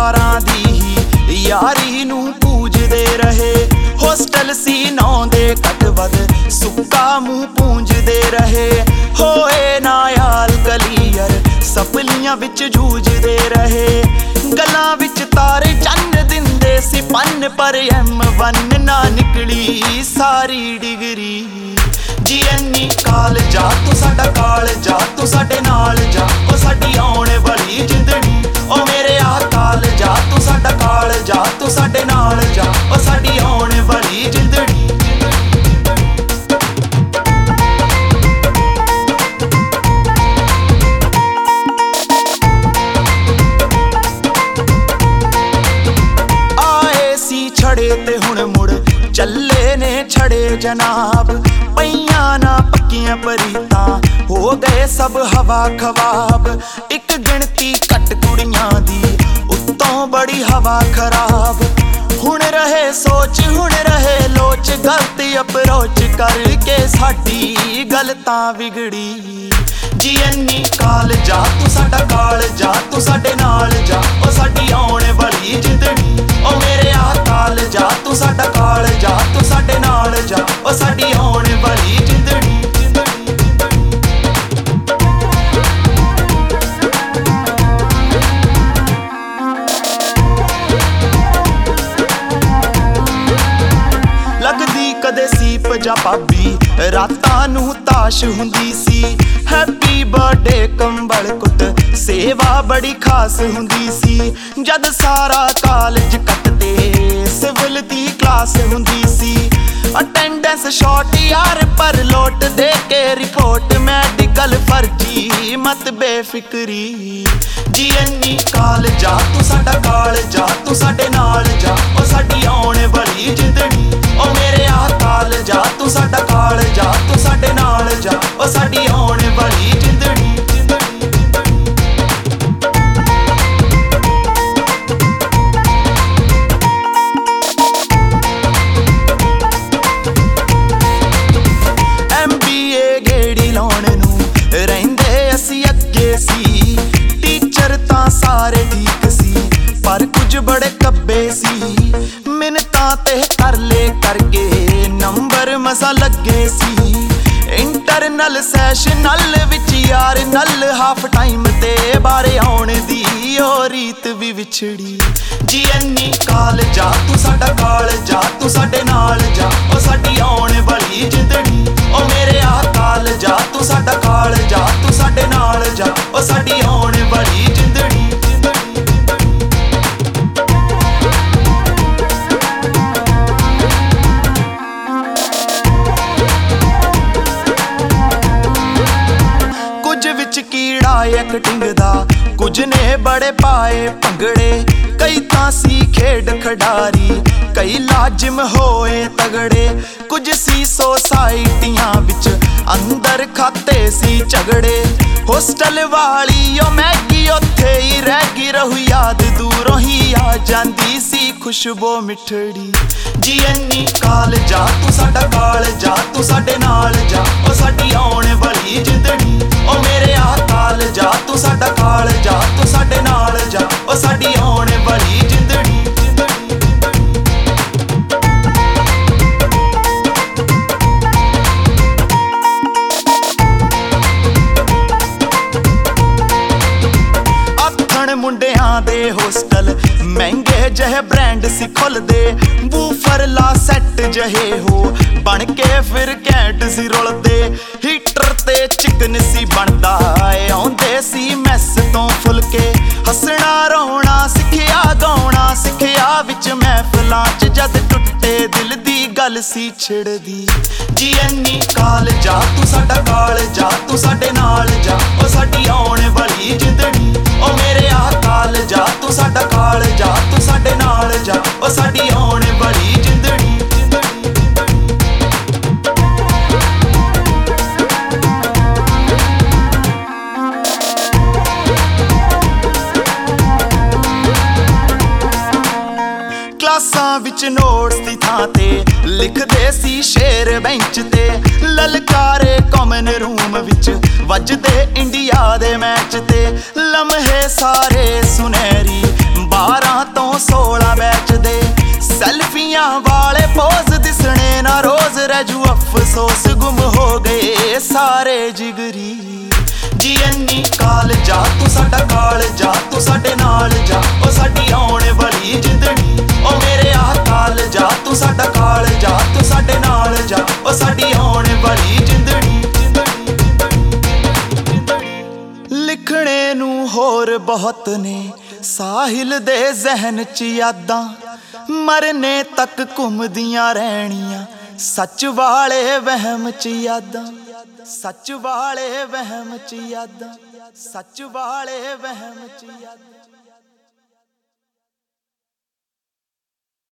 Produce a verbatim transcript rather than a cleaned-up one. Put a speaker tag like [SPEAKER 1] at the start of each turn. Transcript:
[SPEAKER 1] यारां दी ही यारी नूं पूजदे रहे। होस्टल सी नौ दे कटवद सुक्का मूंह पूंजदे रहे। होए नायाल कलीयर सपलियां विच जूझदे रहे। गल्लां विच तारे चन्न दिंदे सी पन्न पर एम वन ना निकली सारी डिग्री। जी एनी कालजा तू साडा कालजा तू साडे नाल जा ओ साडी आउण वाली जिंदड़ी। ओ मेरे आ कालजा तू साडा कालजा तू साडे नाल जा ओ साडी आउण वाली जिंदड़ी। आए सी छड़े ते हुण मुड़ चले ने छड़े जनाब। पईयां ना पक्कियां परीतां हो गए सब हवा खवाब। एक गिणती घट कुड़ियां दी उत्तों बड़ी हवा खराब। हुण रहे सोच हुण रहे लोच गलत अप्रोच करके साडी गल तां बिगड़ी। जी एनी कालजा तू साडा कालजा तू साडे नाल जा ओ साडी आउण वाली जिंदड़ी। ओ मेरे आ कालजा तू साडा कालजा तू साडे नाल जा ओ साडी आउण वाली जिंदड़ी। लगदी कदे सीप जा भाभी रातां नूं ताश हुंदी सी। हैप्पी बर्थडे कंबल कुट सेवा बड़ी खास हुंदी सी। जद सारा कॉलेज कटदे सिविल दी क्लास हुंदी सी। अटेंडेंस शॉर्ट यार पर लोट दे के रिपोर्ट मेडिकल फर्जी मत बेफिक्री। जी एनी कालजा तू साडा कालजा तू साडे नाल जा ओ साडी आउण वाली जिंदड़ी। ओ मेरे आ कालजा तू साडा कालजा तू साडे नाल जा ओ साडी आउण वाली जिंदड़ी। एम बी ए गेड़ी लाउण नूं रहिंदे असीं अगे सी। टीचर तां सारे ठीक सी पर कुछ बड़े कब्बे सी। मिन्नतां ते तरले करके नंबर मसा लगे सी। इंटरनल सैशनल विच यार नल हाफ टाइम ते बारे आउण दी ओ रीत भी विछड़ी। जी एनी कालजा तू साडा कालजा तू साडे नाल जा ओ साडी आउण वाली जिंदड़ी। ओ मेरे आ कालजा तू साडा कालजा तू साडे नाल जा ओ साडी आउण वाली जिंदड़ी। कीड़ा एक्टिंग दा कुछ ने बड़े पाए भंगड़े। कई तां सी खेड खिडारी कई लाजिम होए तगड़े। कुछ सी सोसाइटियां विच अंदर खाते सी झगड़े। होस्टल वाली ओ मैगी उत्थे ही रह गई रहू याद दूरों ही आ जांदी सी खुशबू मिठड़ी। जी एनी कालजा तू साडा कालजा तू साडे नाल जा ओ साडी आउण वाली जिंदड़ी। ओ मेरे आ कालजा तू साडा कालजा तू साडे नाल जा ओ साडी आउण वाली जिंदड़ी। आथण मुंडियां दे होस्टल महंगे जहे ब्रांड सी खुलदे। वूफर ला सैट जहे हो बन के फिर कैंट सी रुलदे। हीटर ते चिकन सी बनदा आउंदे सी मैस तो फुलके। हसना रोना सिखिया गाउणा सिखिया विच महफिलां च जद टुटे दिल दी गल सी छिड़दी। जी एनी कालजा तू साडा कालजा तू साडे नाल जा ओ साडी आउण वाली जिंदड़ी। ओ मेरे आ कालजा तू साडा कालजा तू साडे नाल जा ओ साडी आउण वाली जिंदड़ी। क्लासां विच नोट्स दी थां ते लिखदे सी शेर बेंच ते। ललकारे कॉमन रूम विच वजदे इंडिया दे मैच ते। लम्हे सारे सुनहरी बारां सोलह बैच दे सैल्फियां वाले पोज दिसने ना रोज रजू अफसोस गुम हो गए सारे जिगरी जी अन्नी काल जा तू साडा काल जा तू साडे नाल जा ओ साडी आउण वाली जिंदड़ी ओ मेरे आ काल जा तू साडा काल जा तू साडे नाल जा ओ साडी आउण वाली जिंदड़ी लिखने नू होर बहुत ने साहिल दे जहन च यादां मरने तक घुमदियां रहनियां सच वाले वहम च यादां सच वाले वहम च यादां सच वाले वहम च यादां।